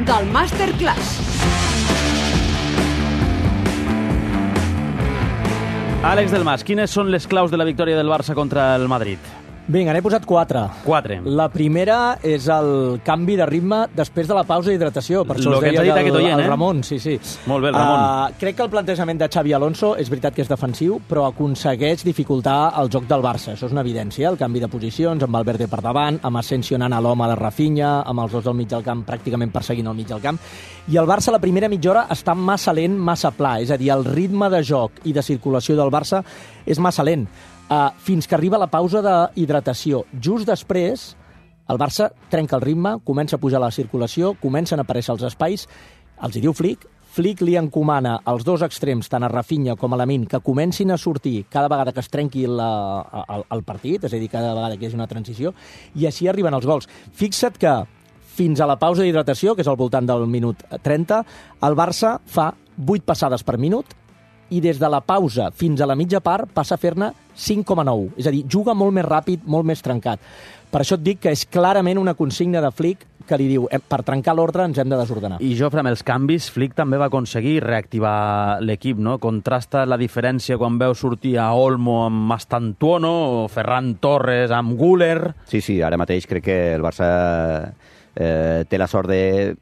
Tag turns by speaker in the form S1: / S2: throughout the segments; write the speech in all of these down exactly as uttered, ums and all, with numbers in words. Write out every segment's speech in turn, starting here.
S1: del Masterclass.
S2: Àlex Delmas, quines són les claus de la victòria del Barça contra el Madrid?
S3: Vinga, n'he posat quatre.
S2: Quatre.
S3: La primera és el canvi de ritme després de la pausa d'hidratació. Per això
S2: Lo
S3: us
S2: que ens
S3: deia
S2: ha dit
S3: el,
S2: aquest oient,
S3: el
S2: eh?
S3: Ramon. Sí, sí.
S2: Molt bé, el Ramon.
S3: Uh, crec que el plantejament de Xavi Alonso és veritat que és defensiu, però aconsegueix dificultar el joc del Barça. Això és una evidència, el canvi de posicions, amb Valverde per davant, amb Asensio anant a l'home de Rafinha, amb els dos del mig del camp pràcticament perseguint el mig del camp. I el Barça la primera mitja hora està massa lent, massa pla. És a dir, el ritme de joc i de circulació del Barça és massa lent. Uh, fins que arriba la pausa d'hidratació. Just després, el Barça trenca el ritme, comença a pujar la circulació, comencen a aparèixer els espais, els hi diu Flick, Flick li encomana als dos extrems, tant a Rafinha com a Lamine, que comencin a sortir cada vegada que es trenqui la, el, el partit, és a dir, cada vegada que hi hagi una transició, i així arriben els gols. Fixa't que fins a la pausa d'hidratació, que és al voltant del minut trenta, el Barça fa vuit passades per minut, i des de la pausa fins a la mitja part passa a fer-ne cinc coma nou. És a dir, juga molt més ràpid, molt més trencat. Per això et dic que és clarament una consigna de Flick que li diu, per trencar l'ordre ens hem de desordenar.
S2: I Jofre, amb els canvis, Flick també va aconseguir reactivar l'equip, no? Contrasta la diferència quan veu sortir a Olmo amb Mastantuono o Ferran Torres amb Güler.
S4: Sí, sí, ara mateix crec que el Barça eh, té la sort de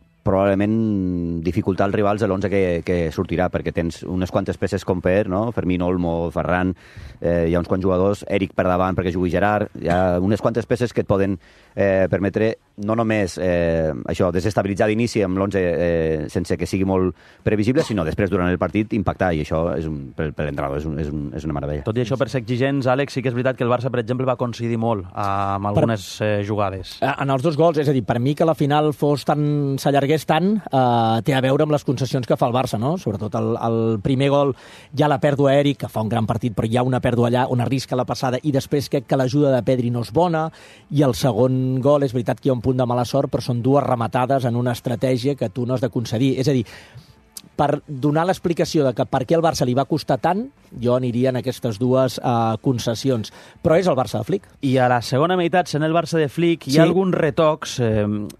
S4: probablement dificultar els rivals a l'onze que, que sortirà, perquè tens unes quantes peces com per, no? Fermín, Olmo, Ferran, eh, hi ha uns quants jugadors, Eric per davant perquè jugui Gerard, hi ha unes quantes peces que et poden eh, permetre no només eh, això, desestabilitzar d'inici amb l'onze eh, sense que sigui molt previsible, sinó després, durant el partit, impactar, i això és un, per, per l'entrenador és, un, és, un, és una meravella.
S2: Tot i això, per ser exigents, Àlex, sí que és veritat que el Barça, per exemple, va coincidir molt amb algunes per... eh, jugades.
S3: En els dos gols, és a dir, per mi que la final fos tan... s'allargués tant, eh, té a veure amb les concessions que fa el Barça, no? Sobretot el, el primer gol, ja la pèrdua Eric, que fa un gran partit, però hi ha una pèrdua allà on arrisca la passada, i després crec que l'ajuda de Pedri no és bona, i el segon gol, és veritat que hi ha un punt de mala sort, però són dues rematades en una estratègia que tu no has de concedir. És a dir, per donar l'explicació de que per què el Barça li va costar tant, jo aniria en aquestes dues uh, concessions. Però és el Barça de Flick.
S2: I a la segona meitat, sent el Barça de Flick, hi ha sí. alguns retocs eh,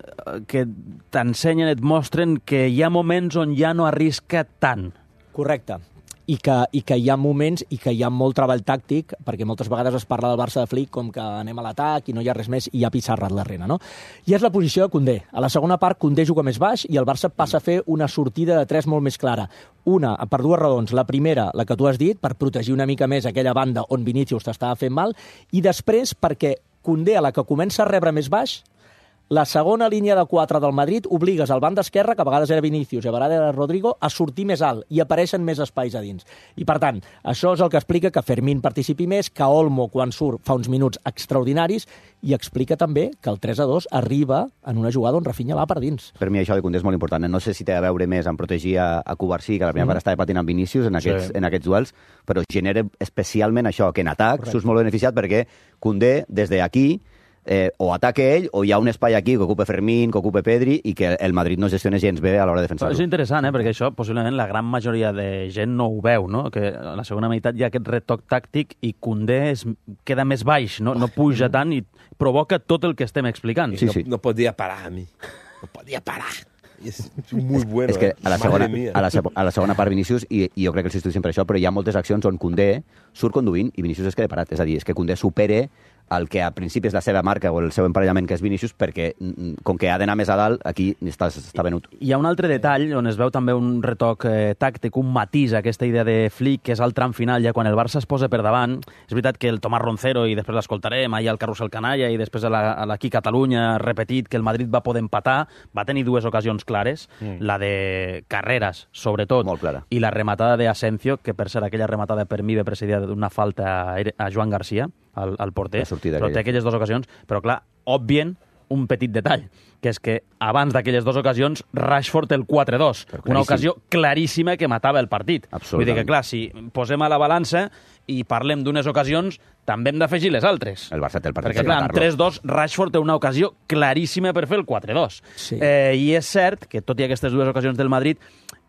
S2: que t'ensenyen, et mostren que hi ha moments on ja no arrisca tant.
S3: Correcte. I que, i que hi ha moments i que hi ha molt treball tàctic, perquè moltes vegades es parla del Barça de Flick com que anem a l'atac i no hi ha res més i hi ha Pissarra al darrere, no? I és la posició de Koundé. A la segona part, Koundé juga més baix i el Barça passa a fer una sortida de tres molt més clara. Una, per dues raons. La primera, la que tu has dit, per protegir una mica més aquella banda on Vinícius t'estava fent mal, i després perquè Koundé, a la que comença a rebre més baix, la segona línia de quatre del Madrid obligues al banda esquerre, que a vegades era Vinícius i a vegades era Rodrigo, a sortir més alt i apareixen més espais a dins. I per tant, això és el que explica que Fermín participi més, que Olmo, quan surt, fa uns minuts extraordinaris, i explica també que el tres a dos arriba en una jugada on Rafinha va per dins.
S4: Per mi això de Koundé és molt important. No sé si té a veure més en protegir a, a Cubarsí, que la primera mm. part estava patint amb Vinícius en aquests, sí. en aquests duels, però genera especialment això, que en atac Correcte. Surts molt beneficiat perquè Koundé, des d'aquí, Eh, o ataque ell, o hi ha un espai aquí que ocupa Fermín, que ocupa Pedri, i que el Madrid no gestiona gens bé a l'hora de defensar-ho.
S2: És interessant, eh? Perquè això possiblement la gran majoria de gent no ho veu, no? Que a la segona meitat hi ha aquest retoc tàctic i Koundé es, queda més baix, no? No puja tant i provoca tot el que estem explicant.
S5: Sí, sí. No, no podia parar a mi. No podia parar. És molt bueno.
S4: És que a la segona, a la, a la segona part Vinícius, i, i jo crec que els estudio sempre això, però hi ha moltes accions on Koundé surt conduint i Vinícius es queda parat. És a dir, és que Koundé supere el que a principi és la seva marca o el seu emparellament, que és Vinícius, perquè com que ha d'anar més a dalt, aquí està, està venut.
S2: Hi ha un altre detall on es veu també un retoc eh, tàctic, un matís a aquesta idea de Flick, que és el tram final, ja quan el Barça es posa per davant. És veritat que el Tomàs Roncero, i després l'escoltarem, ahir el Carrusel Canalla, i després a l'Aquí Catalunya, repetit, que el Madrid va poder empatar, va tenir dues ocasions clares, mm. la de Carreras, sobretot,
S4: molt clara,
S2: i la rematada d'Asensio, que per ser aquella rematada per mi ve precedida d'una falta a Joan Garcia, al, al porter, però té aquelles dues ocasions, però clar, òbvien un petit detall, que és que abans d'aquelles dues ocasions Rashford el quatre dos, una ocasió claríssima que matava el partit. Vull dir que clar, si posem a la balança i parlem d'unes ocasions, també hem d'afegir les altres.
S4: El Barça té el partit.
S2: Perquè clar, amb tres dos Rashford té una ocasió claríssima per fer el quatre dos.
S3: Sí.
S2: Eh, I és cert que, tot i aquestes dues ocasions del Madrid,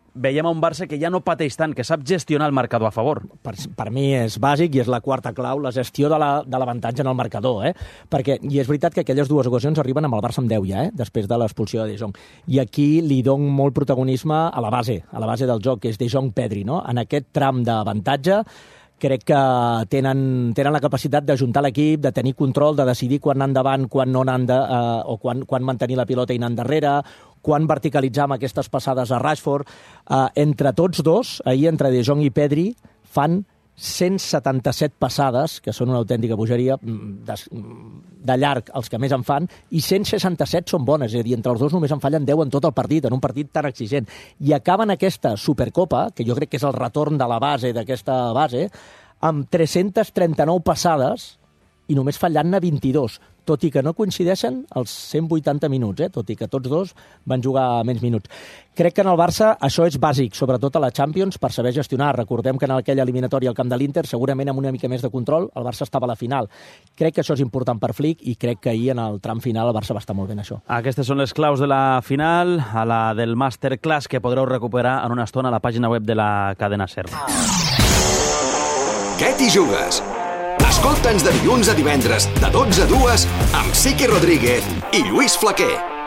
S2: veiem a un Barça que ja no pateix tant, que sap gestionar el marcador a favor.
S3: Per, per mi és bàsic i és la quarta clau, la gestió de l'avantatge en el marcador. Eh? Perquè, i és veritat que aquelles dues ocasions arriben amb el Barça amb deu ja, eh? després de l'expulsió de De Jong. I aquí li dono molt protagonisme a la base, a la base del joc, que és De Jong-Pedri. No? En aquest tram d'avantatge crec que tenen, tenen la capacitat d'ajuntar l'equip, de tenir control, de decidir quan anar endavant, quan no anar de, eh, o quan, quan mantenir la pilota i anar endarrere, quan verticalitzar amb aquestes passades a Rashford. Eh, entre tots dos, ahir, entre De Jong i Pedri, fan cent setanta-set passades, que són una autèntica bogeria, de, de llarg els que més en fan, i cent seixanta-set són bones, és a dir, entre els dos només en fallen deu en tot el partit, en un partit tan exigent. I acaben aquesta Supercopa, que jo crec que és el retorn de la base d'aquesta base, amb tres-centes trenta-nou passades i només fallant-ne vint-i-dos, tot i que no coincideixen els cent vuitanta minuts, eh? Tot i que tots dos van jugar menys minuts. Crec que en el Barça això és bàsic, sobretot a la Champions, per saber gestionar. Recordem que en aquella eliminatòria al camp de l'Inter, segurament amb una mica més de control, el Barça estava a la final. Crec que això és important per Flick i crec que ahir en el tram final el Barça va estar molt bé en això.
S2: Aquestes són les claus de la final, a la del Masterclass, que podreu recuperar en una estona a la pàgina web de la cadena SER.
S1: Què t'hi jugues? Escolta'ns de dilluns a divendres, de dotze a dues, amb Siqui Rodríguez i Lluís Flaquer.